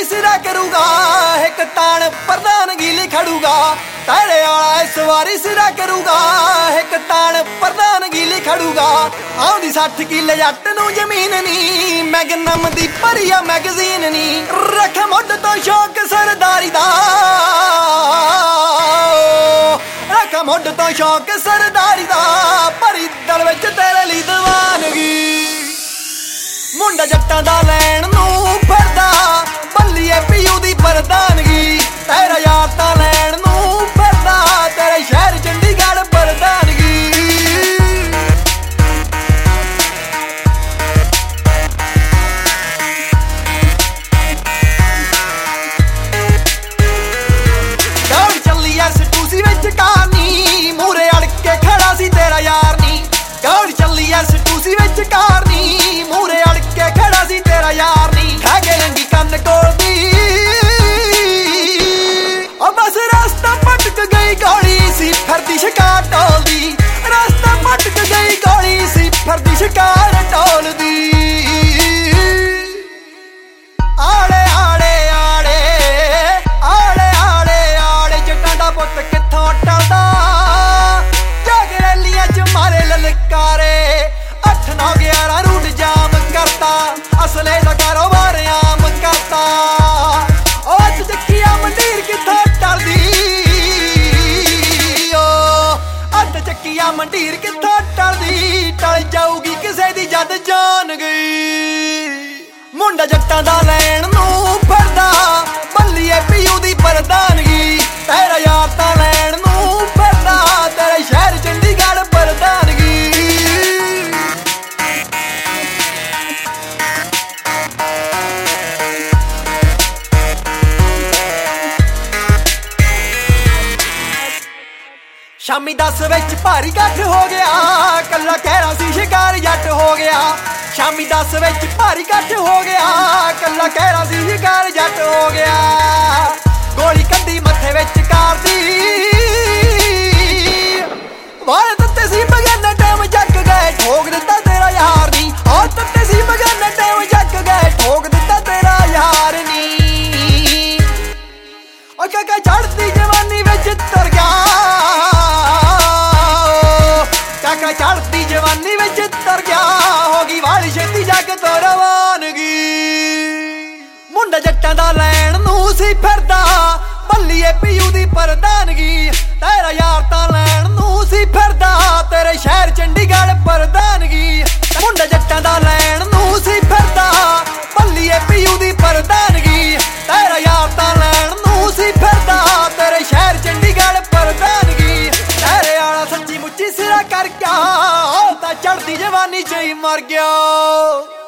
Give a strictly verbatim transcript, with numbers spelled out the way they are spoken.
सिरा करूगा एक तान प्रधानगी लिख खड़ूगा तेरे आला इस वारी सिरा करूगा एक तान प्रधानगी लिख खड़ूगा आउंदी सठ किले जट नूं जमीन नी मैगनम दी भरिया मैगजीन नी रख मुੱਢ तो शौक सरदारी दा रख मुੱਢ तो शौक सरदारी दा भरी दल विच तेरे लई दीवानगी मुंडा जट्टां दा लैण नूं फिरदा बल्लीए पीयू दी प्रधानगी तेरा यार तां लैण नूं फिरदा तेरे शहर चंडीगढ़ प्रधानगी दौड़ चली एस टूसी विच कारनी मूरे अड़ के खड़ा सी तेरा यार नी दौड़ चली एस टूसी विच कारनी मूरे अड़ के खड़ा सी तेरा यार नी खा के लंगी कन्न कोल दी ओ बस रास्ता भटक गई गौली सी फिरदी शिकार टोलदी रास्ता भटक गई गौली सी फिरदी शिकार टोलदी आड़े आड़े आड़े आड़े आड़े आड़े जट्टां दा पुत्त कित्थों टलदा जाग रैलियां च मारे ललकारे अठ नौ ग्यारह रूट जाम करता असले दा कारोबार आम करता ओ अज चक्किया मंडीर कित्थों टलदी ओ अज चक्किया मंडीर कित्थों टलदी टल जाऊगी किसे दी जद जान गई मुंडा जट्टां दा लैण नूं फिरदा बल्लीए पीयू दी प्रधानगी तेरा यार तां लैण नूं फिरदा तेरे शहर चंडीगढ़ प्रधानगी शामी दस विच भारी कट्ठ हो गया कल्ला कहरा सी शिकार जट हो गया शामी दस विच भारी कट्ठ हो गया कल्ला कहरा सी शिकार जट हो गया गोली कड्डी मत्थे विच कार दी वाल तत्ते सी बगैर टाइम जग गए ठोक दिता तेरा यार नी ओ तत्ते सी बगैर टाइम जग गए ठोक दिता तेरा यार नी ओ काका चढ़दी जवानी विच तर गया काका चढ़ती जवानी विच तर गया होगी वाली छेती जग तो रवानगी मुंडा जट्टां दा लैण नूं सी फिरदा बल्लीए पीयू दी प्रधानगी तेरा यार तां लैण नूं सी फिरदा तेरे शहर चंडीगढ़ प्रधानगी मुंडा जट्टां दा लैण नूं सी फिरदा बल्लीए पीयू दी प्रधानगी तेरा यार तां लैण नूं सी फिरदा तेरे शहर चंडीगढ़ प्रधानगी तेरे आला सच्ची मुच्ची सिरा कर गया ओ तां चढ़दी जवानी च ही मर गया।